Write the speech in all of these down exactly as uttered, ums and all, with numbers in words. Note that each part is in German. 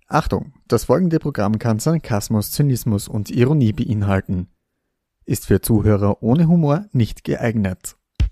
Achtung, das folgende Programm kann Sarkasmus, Zynismus und Ironie beinhalten. Ist für Zuhörer ohne Humor nicht geeignet.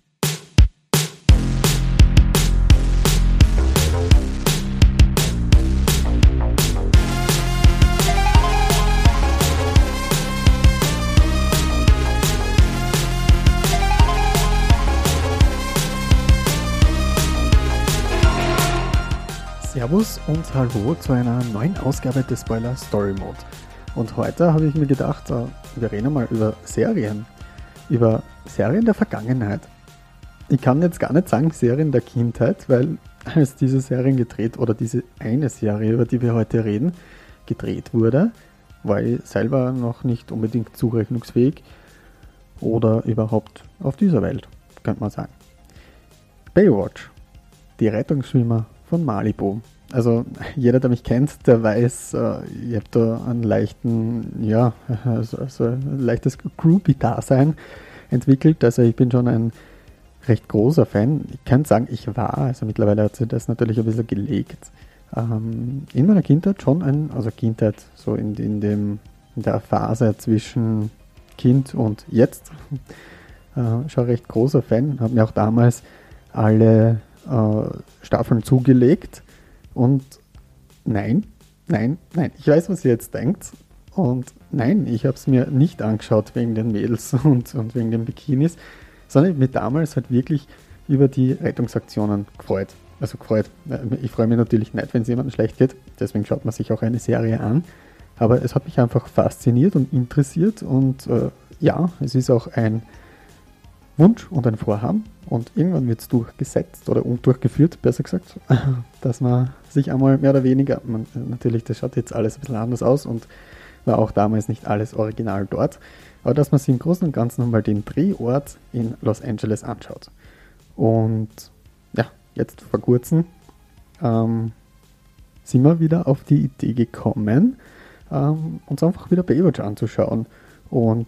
Servus und Hallo zu einer neuen Ausgabe des Spoiler Story Mode. Und heute habe ich mir gedacht, wir reden mal über Serien. Über Serien der Vergangenheit. Ich kann jetzt gar nicht sagen Serien der Kindheit, weil als diese Serien gedreht, oder diese eine Serie, über die wir heute reden, gedreht wurde, war ich selber noch nicht unbedingt zurechnungsfähig oder überhaupt auf dieser Welt, könnte man sagen. Baywatch, die Rettungsschwimmer von Malibu. Also jeder, der mich kennt, der weiß, äh, ich habe da einen leichten, ja, also, also ein leichtes Groupie-Dasein entwickelt. Also ich bin schon ein recht großer Fan. Ich kann sagen, ich war, also mittlerweile hat sich das natürlich ein bisschen gelegt. Ähm, in meiner Kindheit schon ein, also Kindheit so in, in, dem, in der Phase zwischen Kind und jetzt, äh, schon ein recht großer Fan. Habe mir auch damals alle Staffeln zugelegt und nein, nein, nein, ich weiß, was ihr jetzt denkt und nein, ich habe es mir nicht angeschaut wegen den Mädels und, und wegen den Bikinis, sondern ich habe mich damals halt wirklich über die Rettungsaktionen gefreut. Also gefreut. Ich freue mich natürlich nicht, wenn es jemandem schlecht geht, deswegen schaut man sich auch eine Serie an, aber es hat mich einfach fasziniert und interessiert und äh, ja, es ist auch ein Wunsch und ein Vorhaben und irgendwann wird es durchgesetzt oder durchgeführt, besser gesagt, dass man sich einmal mehr oder weniger, man, natürlich, das schaut jetzt alles ein bisschen anders aus und war auch damals nicht alles original dort, aber dass man sich im Großen und Ganzen nochmal den Drehort in Los Angeles anschaut. Und ja, jetzt vor kurzem ähm, sind wir wieder auf die Idee gekommen, ähm, uns einfach wieder Baywatch anzuschauen und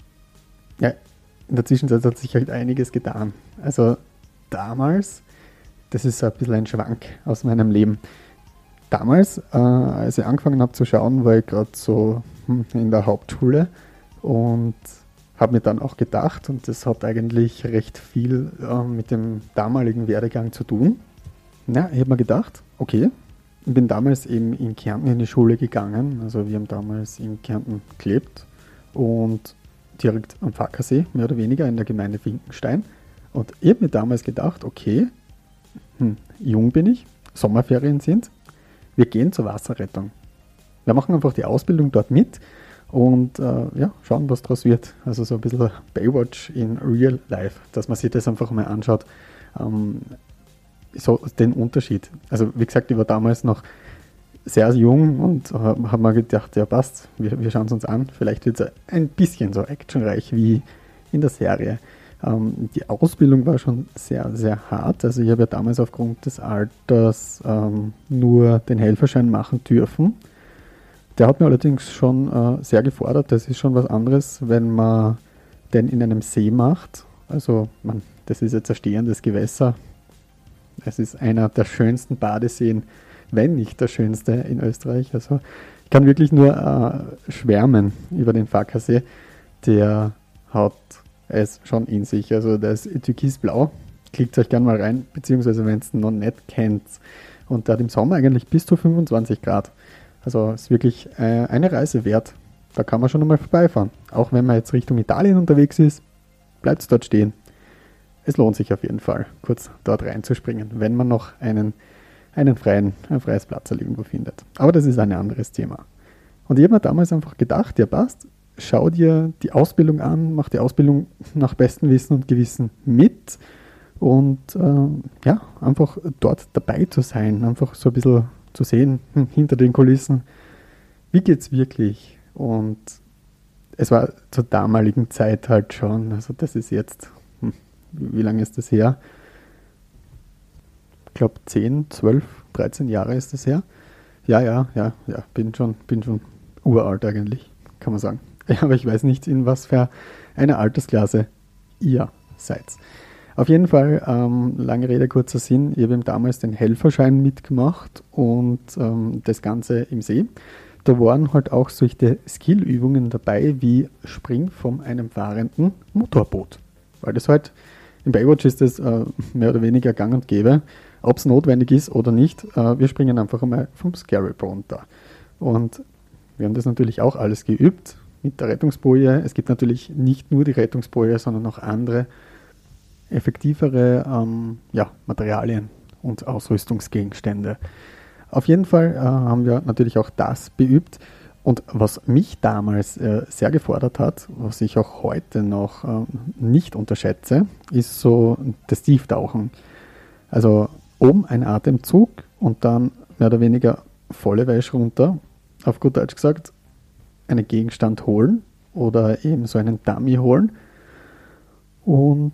ja, in der Zwischenzeit hat sich halt einiges getan. Also damals, das ist ein bisschen ein Schwank aus meinem Leben. Damals, äh, als ich angefangen habe zu schauen, war ich gerade so hm, in der Hauptschule und habe mir dann auch gedacht, und das hat eigentlich recht viel äh, mit dem damaligen Werdegang zu tun. Ja, ich habe mir gedacht, okay, ich bin damals eben in Kärnten in die Schule gegangen, also wir haben damals in Kärnten gelebt und direkt am Fackersee, mehr oder weniger in der Gemeinde Finkenstein. Und ich habe mir damals gedacht, okay, hm, jung bin ich, Sommerferien sind, wir gehen zur Wasserrettung. Wir machen einfach die Ausbildung dort mit und äh, ja, schauen, was daraus wird. Also so ein bisschen Baywatch in Real Life, dass man sich das einfach mal anschaut. Ähm, so den Unterschied. Also wie gesagt, ich war damals noch sehr jung und habe hab mir gedacht, ja passt, wir, wir schauen es uns an. Vielleicht wird es ein bisschen so actionreich wie in der Serie. Ähm, die Ausbildung war schon sehr, sehr hart. Also ich habe ja damals aufgrund des Alters ähm, nur den Helferschein machen dürfen. Der hat mir allerdings schon äh, sehr gefordert. Das ist schon was anderes, wenn man den in einem See macht. Also man, das ist jetzt ein stehendes Gewässer. Es ist einer der schönsten Badeseen, wenn nicht der schönste in Österreich. Also ich kann wirklich nur äh, schwärmen über den Fackersee. Der hat es schon in sich. Also der ist türkisblau. Klickt euch gerne mal rein, beziehungsweise wenn es noch nicht kennt. Und der hat im Sommer eigentlich bis zu fünfundzwanzig Grad. Also ist wirklich äh, eine Reise wert. Da kann man schon einmal vorbeifahren. Auch wenn man jetzt Richtung Italien unterwegs ist, bleibt es dort stehen. Es lohnt sich auf jeden Fall, kurz dort reinzuspringen, wenn man noch einen einen freien, ein freies Platz irgendwo findet. Aber das ist ein anderes Thema. Und ich habe mir damals einfach gedacht, ja passt, schau dir die Ausbildung an, mach die Ausbildung nach bestem Wissen und Gewissen mit und äh, ja, einfach dort dabei zu sein, einfach so ein bisschen zu sehen, hm, hinter den Kulissen, wie geht's wirklich? Und es war zur damaligen Zeit halt schon, also das ist jetzt, hm, wie lange ist das her? Ich glaube zehn, zwölf, dreizehn Jahre ist das her. Ja, ja, ja, ja, bin schon, bin schon uralt eigentlich, kann man sagen. Ja, aber ich weiß nicht, in was für eine Altersklasse ihr seid. Auf jeden Fall, ähm, lange Rede, kurzer Sinn, ich habe ihm damals den Helferschein mitgemacht und ähm, das Ganze im See. Da waren halt auch solche Skillübungen dabei, wie Spring von einem fahrenden Motorboot. Weil das halt, im Baywatch ist das äh, mehr oder weniger gang und gäbe, ob es notwendig ist oder nicht. Äh, wir springen einfach einmal vom Scary runter. Und wir haben das natürlich auch alles geübt mit der Rettungsboje. Es gibt natürlich nicht nur die Rettungsboje, sondern auch andere effektivere ähm, ja, Materialien und Ausrüstungsgegenstände. Auf jeden Fall äh, haben wir natürlich auch das beübt. Und was mich damals äh, sehr gefordert hat, was ich auch heute noch äh, nicht unterschätze, ist so das Tieftauchen. Also oben ein Atemzug und dann mehr oder weniger volle Wäsche runter. Auf gut Deutsch gesagt, einen Gegenstand holen oder eben so einen Dummy holen und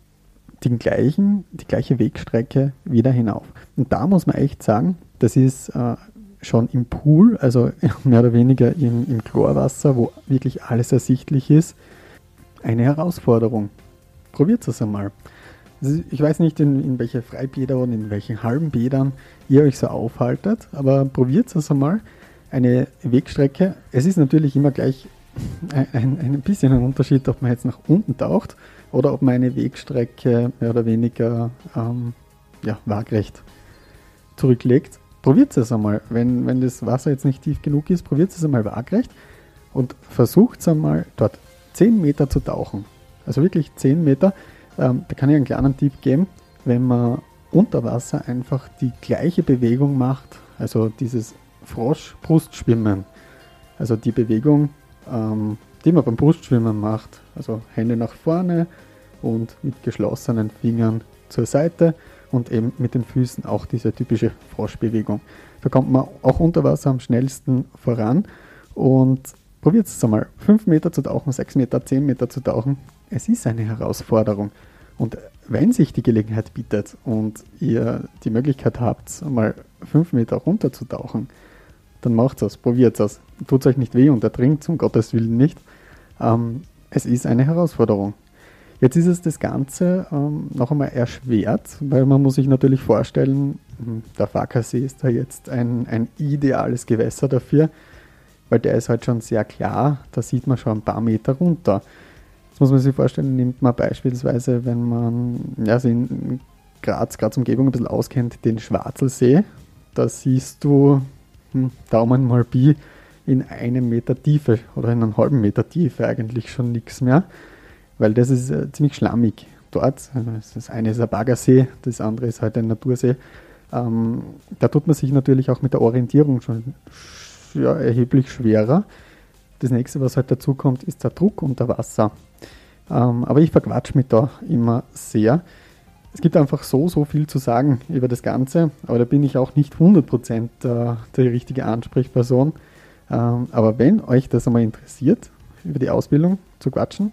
den gleichen, die gleiche Wegstrecke wieder hinauf. Und da muss man echt sagen, das ist äh, schon im Pool, also mehr oder weniger im, im Chlorwasser, wo wirklich alles ersichtlich ist, eine Herausforderung. Probiert es einmal. Also ich weiß nicht, in, in welche Freibäder und in welchen Hallenbädern ihr euch so aufhaltet, aber probiert es einmal. Eine Wegstrecke, es ist natürlich immer gleich ein, ein, ein bisschen ein Unterschied, ob man jetzt nach unten taucht oder ob man eine Wegstrecke mehr oder weniger ähm, ja, waagrecht zurücklegt. Probiert es einmal. Wenn, wenn das Wasser jetzt nicht tief genug ist, probiert es einmal waagrecht und versucht es einmal dort zehn Meter zu tauchen. Also wirklich zehn Meter. Ähm, da kann ich einen kleinen Tipp geben. Wenn man unter Wasser einfach die gleiche Bewegung macht, also dieses Frosch-Brustschwimmen, also die Bewegung, ähm, die man beim Brustschwimmen macht, also Hände nach vorne und mit geschlossenen Fingern zur Seite und eben mit den Füßen auch diese typische Froschbewegung. Da kommt man auch unter Wasser am schnellsten voran und probiert es einmal, fünf Meter zu tauchen, sechs Meter, zehn Meter zu tauchen. Es ist eine Herausforderung und wenn sich die Gelegenheit bietet und ihr die Möglichkeit habt, mal fünf Meter runter zu tauchen, dann macht es, probiert es. Tut euch nicht weh und ertrinkt, um Gottes Willen nicht. Ähm, es ist eine Herausforderung. Jetzt ist es das Ganze ähm, noch einmal erschwert, weil man muss sich natürlich vorstellen, der Farkasee ist da jetzt ein, ein ideales Gewässer dafür, weil der ist halt schon sehr klar, da sieht man schon ein paar Meter runter. Jetzt muss man sich vorstellen, nimmt man beispielsweise, wenn man ja, sich in Graz, Graz Umgebung ein bisschen auskennt, den Schwarzelsee, da siehst du hm, Daumen mal Pi in einem Meter Tiefe oder in einem halben Meter Tiefe eigentlich schon nichts mehr, weil das ist äh, ziemlich schlammig dort. Das eine ist ein Baggersee, das andere ist halt ein Natursee. Ähm, da tut man sich natürlich auch mit der Orientierung schon ja, erheblich schwerer. Das nächste, was halt dazu kommt, ist der Druck unter Wasser. Ähm, aber ich verquatsche mich da immer sehr. Es gibt einfach so, so viel zu sagen über das Ganze, aber da bin ich auch nicht hundert Prozent äh, die richtige Ansprechperson. Ähm, aber wenn euch das einmal interessiert, über die Ausbildung zu quatschen,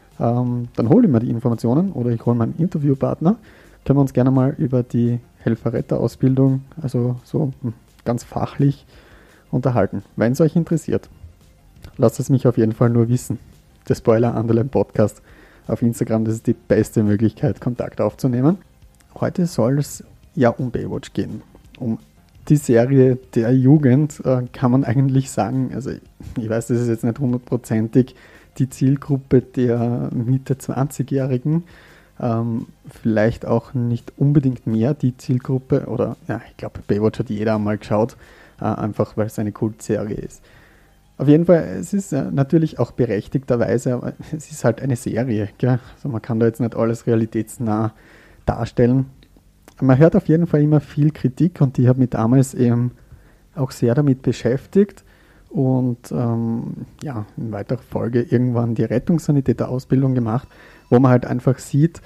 ähm, dann hole ich mir die Informationen oder ich hole meinen Interviewpartner. Können wir uns gerne mal über die Helferretter-Ausbildung, also so ganz fachlich, unterhalten, wenn es euch interessiert. Lasst es mich auf jeden Fall nur wissen. Der Spoiler Underline Podcast auf Instagram, das ist die beste Möglichkeit, Kontakt aufzunehmen. Heute soll es ja um Baywatch gehen. Um die Serie der Jugend äh, kann man eigentlich sagen, also ich weiß, das ist jetzt nicht hundertprozentig die Zielgruppe der Mitte zwanzigjährigen, ähm, vielleicht auch nicht unbedingt mehr die Zielgruppe, oder ja, ich glaube, Baywatch hat jeder einmal geschaut, äh, einfach weil es eine Kultserie ist. Auf jeden Fall, es ist äh, natürlich auch berechtigterweise, aber es ist halt eine Serie, gell? Also man kann da jetzt nicht alles realitätsnah darstellen. Man hört auf jeden Fall immer viel Kritik und die hat mich damals eben auch sehr damit beschäftigt und ähm, ja, in weiterer Folge irgendwann die Rettungssanitäter-Ausbildung gemacht, wo man halt einfach sieht,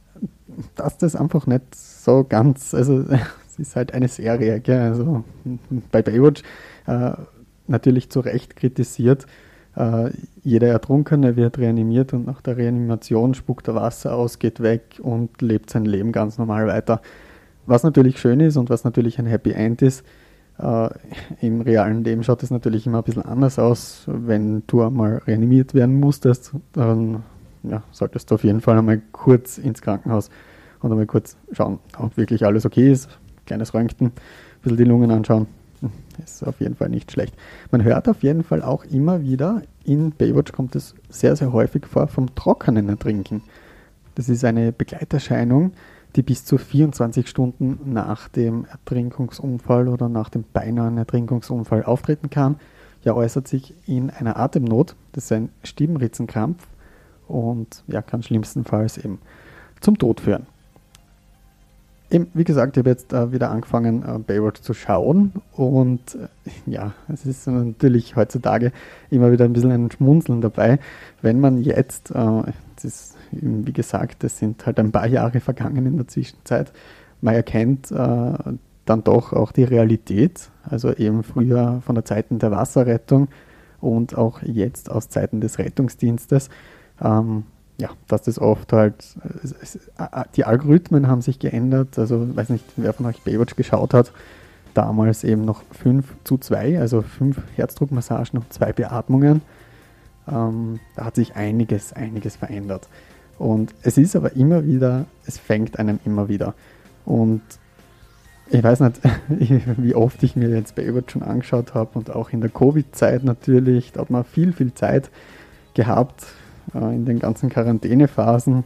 dass das einfach nicht so ganz, also es ist halt eine Serie, gell? Also bei Baywatch äh, natürlich zu Recht kritisiert, äh, jeder Ertrunkene wird reanimiert und nach der Reanimation spuckt er Wasser aus, geht weg und lebt sein Leben ganz normal weiter. Was natürlich schön ist und was natürlich ein Happy End ist, äh, im realen Leben schaut es natürlich immer ein bisschen anders aus. Wenn du einmal reanimiert werden musstest, dann ja, solltest du auf jeden Fall einmal kurz ins Krankenhaus und einmal kurz schauen, ob wirklich alles okay ist. Kleines Röntgen, ein bisschen die Lungen anschauen. Ist auf jeden Fall nicht schlecht. Man hört auf jeden Fall auch immer wieder, in Baywatch kommt es sehr, sehr häufig vor, vom trockenen Ertrinken. Das ist eine Begleiterscheinung, die bis zu vierundzwanzig Stunden nach dem Ertrinkungsunfall oder nach dem beinahen Ertrinkungsunfall auftreten kann. Ja, äußert sich in einer Atemnot, das ist ein Stimmritzenkrampf und ja, kann schlimmstenfalls eben zum Tod führen. Eben, wie gesagt, ich habe jetzt äh, wieder angefangen, äh, Baywatch zu schauen und äh, ja, es ist natürlich heutzutage immer wieder ein bisschen ein Schmunzeln dabei, wenn man jetzt, äh, das ist, wie gesagt, es sind halt ein paar Jahre vergangen in der Zwischenzeit, man erkennt äh, dann doch auch die Realität, also eben früher von der Zeiten der Wasserrettung und auch jetzt aus Zeiten des Rettungsdienstes, ähm, ja, dass das oft halt, es, es, die Algorithmen haben sich geändert, also ich weiß nicht, wer von euch Baywatch geschaut hat, damals eben noch fünf zu zwei, also fünf Herzdruckmassagen und zwei Beatmungen, ähm, da hat sich einiges, einiges verändert und es ist aber immer wieder, es fängt einem immer wieder und ich weiß nicht, wie oft ich mir jetzt Baywatch schon angeschaut habe und auch in der Covid-Zeit natürlich, da hat man viel, viel Zeit gehabt, in den ganzen Quarantänephasen,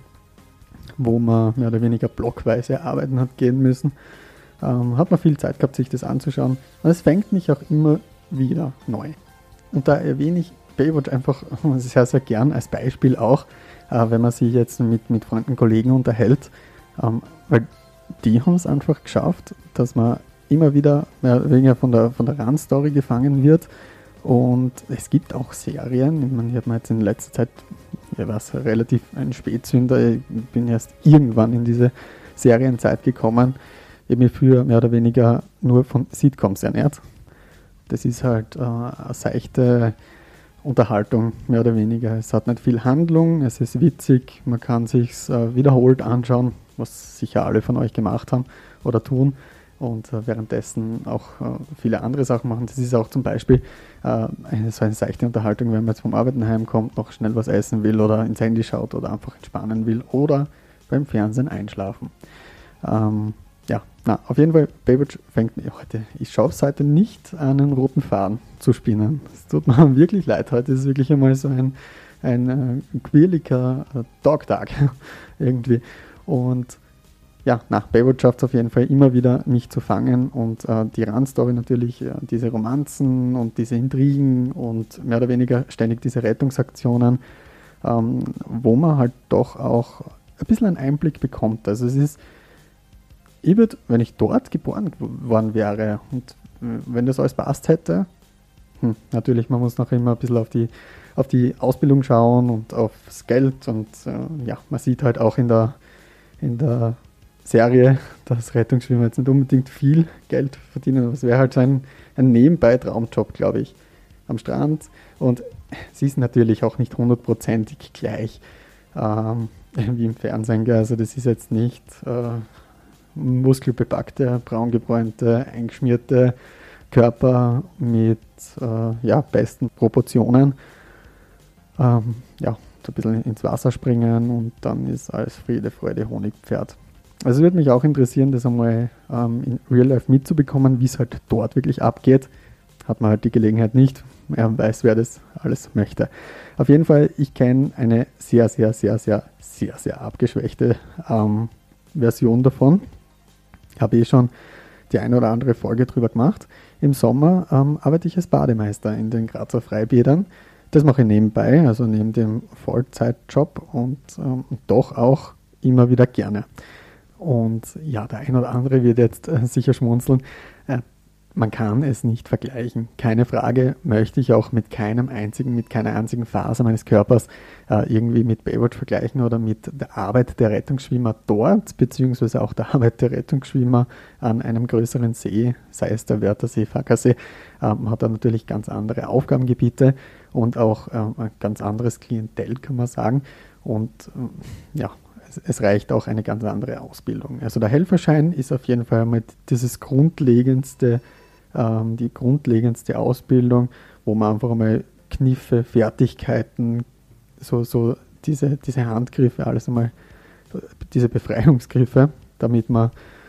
wo man mehr oder weniger blockweise arbeiten hat gehen müssen, ähm, hat man viel Zeit gehabt, sich das anzuschauen. Und es fängt mich auch immer wieder neu. Und da erwähne ich Baywatch einfach sehr, sehr gern als Beispiel auch, äh, wenn man sich jetzt mit, mit Freunden, Kollegen unterhält, ähm, weil die haben es einfach geschafft, dass man immer wieder mehr oder weniger von der, von der Randstory gefangen wird. Und es gibt auch Serien, ich meine, ich habe mir jetzt in letzter Zeit, ja, was relativ ein Spätzünder, ich bin erst irgendwann in diese Serienzeit gekommen, ich habe mich früher mehr oder weniger nur von Sitcoms ernährt. Das ist halt äh, eine seichte Unterhaltung, mehr oder weniger. Es hat nicht viel Handlung, es ist witzig, man kann sich es äh, wiederholt anschauen, was sicher alle von euch gemacht haben oder tun. Und äh, währenddessen auch äh, viele andere Sachen machen. Das ist auch zum Beispiel äh, eine, so eine seichte Unterhaltung, wenn man jetzt vom Arbeiten heimkommt, noch schnell was essen will oder ins Handy schaut oder einfach entspannen will oder beim Fernsehen einschlafen. Ähm, ja, na, auf jeden Fall, Baywatch fängt mir heute, ich schaffe es heute nicht, einen roten Faden zu spinnen. Es tut mir wirklich leid, heute ist wirklich einmal so ein, ein äh, quirliger äh, Dog-Tag irgendwie. Und ja, nach Baywatch schafft es auf jeden Fall immer wieder, mich zu fangen und äh, die Randstory natürlich, äh, diese Romanzen und diese Intrigen und mehr oder weniger ständig diese Rettungsaktionen, ähm, wo man halt doch auch ein bisschen einen Einblick bekommt. Also es ist, ich würde, wenn ich dort geboren worden wäre und äh, wenn das alles passt hätte, hm, natürlich, man muss noch immer ein bisschen auf die, auf die Ausbildung schauen und aufs Geld und äh, ja, man sieht halt auch in der, in der Serie, dass Rettungsschwimmer jetzt nicht unbedingt viel Geld verdienen, aber es wäre halt so ein, ein Nebenbei-Traumjob, glaube ich, am Strand. Und sie ist natürlich auch nicht hundertprozentig gleich ähm, wie im Fernsehen. Also das ist jetzt nicht äh, muskelbepackte, braungebräunte, eingeschmierte Körper mit äh, ja, besten Proportionen. Ähm, ja, so ein bisschen ins Wasser springen und dann ist alles Friede, Freude, Honigpferd. Also es würde mich auch interessieren, das einmal ähm, in Real Life mitzubekommen, wie es halt dort wirklich abgeht. Hat man halt die Gelegenheit nicht. Er weiß, wer das alles möchte. Auf jeden Fall, ich kenne eine sehr, sehr, sehr, sehr, sehr, sehr abgeschwächte ähm, Version davon. Habe eh schon die eine oder andere Folge drüber gemacht. Im Sommer ähm, arbeite ich als Bademeister in den Grazer Freibädern. Das mache ich nebenbei, also neben dem Vollzeitjob und ähm, doch auch immer wieder gerne. Und ja, der ein oder andere wird jetzt äh, sicher schmunzeln. Äh, man kann es nicht vergleichen. Keine Frage, möchte ich auch mit keinem einzigen, mit keiner einzigen Faser meines Körpers äh, irgendwie mit Baywatch vergleichen oder mit der Arbeit der Rettungsschwimmer dort, beziehungsweise auch der Arbeit der Rettungsschwimmer an einem größeren See, sei es der Wörthersee, Fackersee, ähm, hat da natürlich ganz andere Aufgabengebiete und auch äh, ein ganz anderes Klientel, kann man sagen. Und äh, ja, es reicht auch eine ganz andere Ausbildung. Also der Helferschein ist auf jeden Fall mit dieses grundlegendste, ähm, die grundlegendste Ausbildung, wo man einfach mal Kniffe, Fertigkeiten, so, so diese, diese Handgriffe, alles einmal, diese Befreiungsgriffe, damit man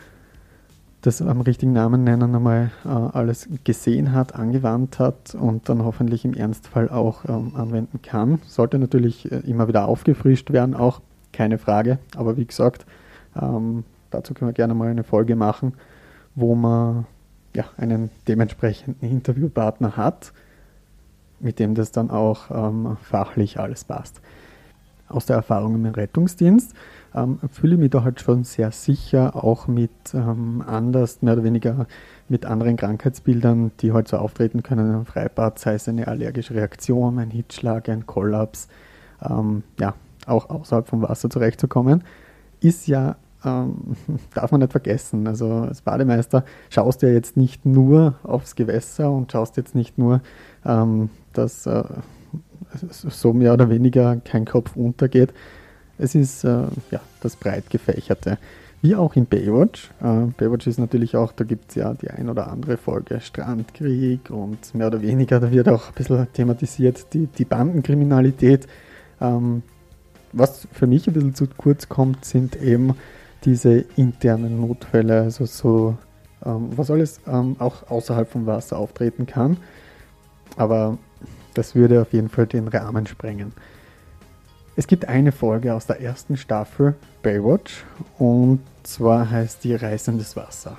das am richtigen Namen nennen, einmal äh, alles gesehen hat, angewandt hat und dann hoffentlich im Ernstfall auch ähm, anwenden kann. Sollte natürlich äh, immer wieder aufgefrischt werden, auch keine Frage. Aber wie gesagt, ähm, dazu können wir gerne mal eine Folge machen, wo man ja, einen dementsprechenden Interviewpartner hat, mit dem das dann auch ähm, fachlich alles passt. Aus der Erfahrung im Rettungsdienst ähm, fühle ich mich da halt schon sehr sicher, auch mit ähm, anders, mehr oder weniger mit anderen Krankheitsbildern, die halt so auftreten können im Freibad, sei es eine allergische Reaktion, ein Hitzschlag, ein Kollaps, ähm, ja, auch außerhalb vom Wasser zurechtzukommen, ist ja, ähm, darf man nicht vergessen. Also als Bademeister schaust du ja jetzt nicht nur aufs Gewässer und schaust jetzt nicht nur, ähm, dass äh, so mehr oder weniger kein Kopf untergeht. Es ist äh, ja, das breit gefächerte. Wie auch in Baywatch. Äh, Baywatch ist natürlich auch, da gibt es ja die ein oder andere Folge Strandkrieg und mehr oder weniger, da wird auch ein bisschen thematisiert die, die Bandenkriminalität. Ähm, was für mich ein bisschen zu kurz kommt, sind eben diese internen Notfälle, also so, ähm, was alles ähm, auch außerhalb vom Wasser auftreten kann. Aber das würde auf jeden Fall den Rahmen sprengen. Es gibt eine Folge aus der ersten Staffel Baywatch und zwar heißt die Reis in das Wasser.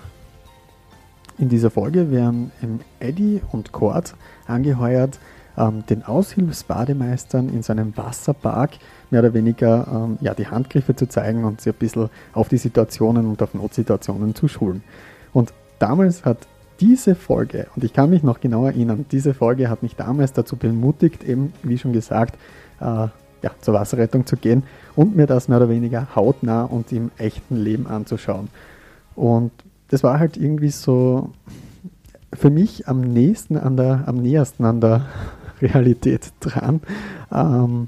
In dieser Folge werden Eddie und Cord angeheuert, ähm, den Aushilfsbademeistern in seinem Wasserpark mehr oder weniger ähm, ja, die Handgriffe zu zeigen und sie ein bisschen auf die Situationen und auf Notsituationen zu schulen. Und damals hat diese Folge, und ich kann mich noch genau erinnern, diese Folge hat mich damals dazu bemutigt, eben, wie schon gesagt, äh, ja, zur Wasserrettung zu gehen und mir das mehr oder weniger hautnah und im echten Leben anzuschauen. Und das war halt irgendwie so für mich am nächsten an der, am nähersten an der Realität dran, ähm,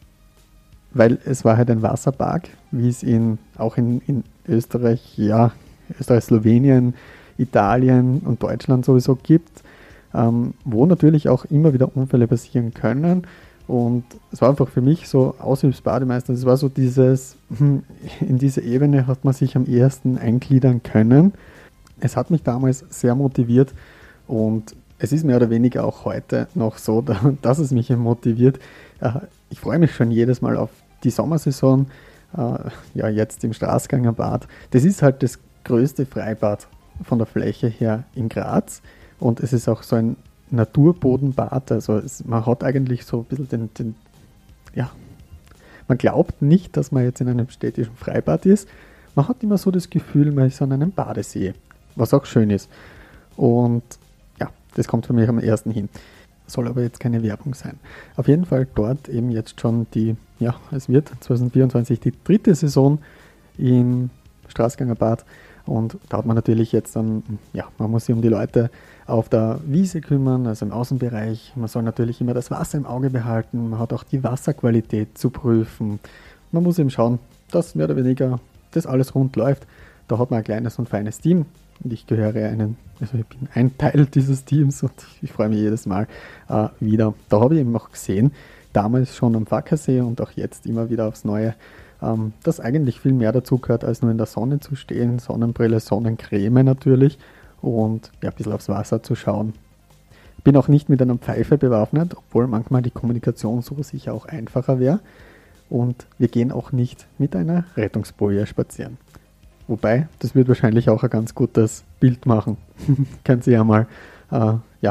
weil es war halt ein Wasserpark, wie es ihn auch in, in Österreich, ja, Österreich, Slowenien, Italien und Deutschland sowieso gibt, ähm, wo natürlich auch immer wieder Unfälle passieren können. Und es war einfach für mich so Aushilfsbademeister, es war so dieses, in diese Ebene hat man sich am ehesten eingliedern können. Es hat mich damals sehr motiviert und es ist mehr oder weniger auch heute noch so, dass es mich motiviert. Ich freue mich schon jedes Mal auf die Sommersaison, ja jetzt im Straßganger Bad. Das ist halt das größte Freibad von der Fläche her in Graz und es ist auch so ein Naturbodenbad, also es, man hat eigentlich so ein bisschen den, den, ja, man glaubt nicht, dass man jetzt in einem städtischen Freibad ist, man hat immer so das Gefühl, man ist an einem Badesee, was auch schön ist und ja, das kommt für mich am ersten hin, soll aber jetzt keine Werbung sein. Auf jeden Fall dort eben jetzt schon die, ja, es wird zwanzig vierundzwanzig die dritte Saison im Straßganger Bad. Und da hat man natürlich jetzt dann, ja, man muss sich um die Leute auf der Wiese kümmern, also im Außenbereich. Man soll natürlich immer das Wasser im Auge behalten. Man hat auch die Wasserqualität zu prüfen. Man muss eben schauen, dass mehr oder weniger das alles rund läuft. Da hat man ein kleines und feines Team. Und ich gehöre einen, also ich bin ein Teil dieses Teams und ich freue mich jedes Mal äh, wieder. Da habe ich eben auch gesehen, damals schon am Fackersee und auch jetzt immer wieder aufs Neue, Ähm, dass eigentlich viel mehr dazu gehört, als nur in der Sonne zu stehen, Sonnenbrille, Sonnencreme natürlich und ja, ein bisschen aufs Wasser zu schauen. Bin auch nicht mit einer Pfeife bewaffnet, obwohl manchmal die Kommunikation so sicher auch einfacher wäre und wir gehen auch nicht mit einer Rettungsboje spazieren. Wobei, das wird wahrscheinlich auch ein ganz gutes Bild machen. Können Sie ja mal, äh, ja,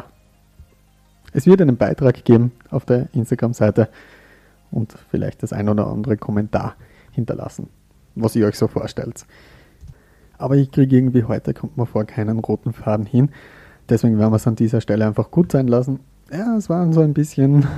es wird einen Beitrag geben auf der Instagram-Seite und vielleicht das ein oder andere Kommentar hinterlassen, was ihr euch so vorstellt. Aber ich kriege irgendwie heute, kommt mir vor, keinen roten Faden hin. Deswegen werden wir es an dieser Stelle einfach gut sein lassen. Ja, es waren so ein bisschen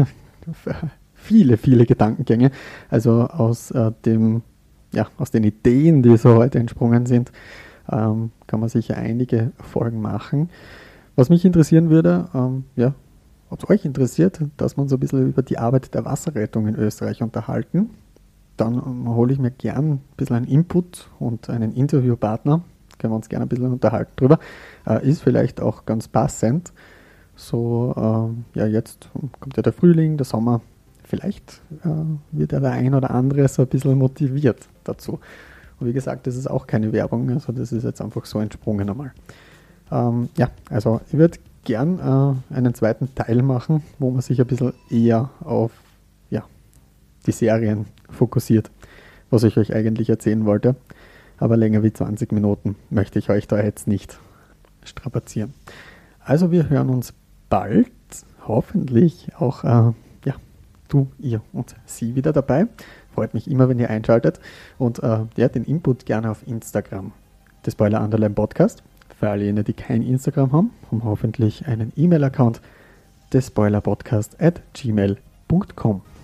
viele, viele Gedankengänge. Also aus äh, dem, ja, aus den Ideen, die so heute entsprungen sind, ähm, kann man sicher einige Folgen machen. Was mich interessieren würde, ähm, ja, ob es euch interessiert, dass man so ein bisschen über die Arbeit der Wasserrettung in Österreich unterhalten, dann ähm, hole ich mir gern ein bisschen einen Input und einen Interviewpartner. Können wir uns gerne ein bisschen unterhalten drüber. Äh, ist vielleicht auch ganz passend. So, ähm, ja, jetzt kommt ja der Frühling, der Sommer, vielleicht äh, wird ja der ein oder andere so ein bisschen motiviert dazu. Und wie gesagt, das ist auch keine Werbung, also das ist jetzt einfach so entsprungen einmal. Ähm, ja, also ich würde gern äh, einen zweiten Teil machen, wo man sich ein bisschen eher auf ja, die Serien fokussiert, was ich euch eigentlich erzählen wollte. Aber länger wie zwanzig Minuten möchte ich euch da jetzt nicht strapazieren. Also wir hören uns bald, hoffentlich auch äh, ja, du, ihr und sie wieder dabei. Freut mich immer, wenn ihr einschaltet. Und äh, ja, den Input gerne auf Instagram. Der Spoiler Underline Podcast. Für alle jene, die kein Instagram haben, haben hoffentlich einen E-Mail-Account. der spoilerpodcast at gmail punkt com.